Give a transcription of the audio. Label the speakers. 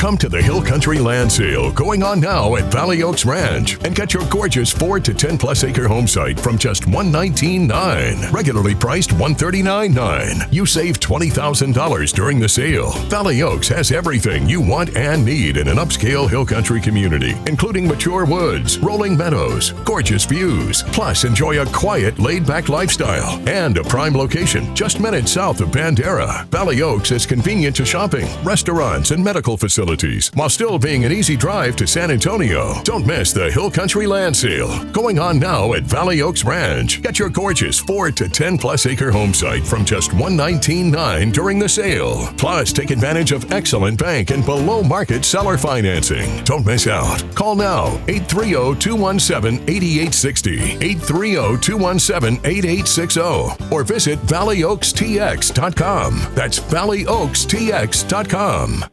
Speaker 1: Come to the Hill Country Land Sale going on now at Valley Oaks Ranch and get your gorgeous 4 to 10 plus acre home site from just $119,900. Regularly priced $139,900. You save $20,000 during the sale. Valley Oaks has everything you want and need in an upscale Hill Country community, including mature woods, rolling meadows, gorgeous views. Plus, enjoy a quiet, laid-back lifestyle and a prime location just minutes south of Bandera. Valley Oaks is convenient to shopping, restaurants, and medical facilities, while still being an easy drive to San Antonio. Don't miss the Hill Country Land Sale going on now at Valley Oaks Ranch. Get your gorgeous 4 to 10 plus acre home site from just $119,900 during the sale. Plus, take advantage of excellent bank and below market seller financing. Don't miss out. Call now 830-217-8860, 830-217-8860, or visit ValleyOaksTX.com. That's ValleyOaksTX.com.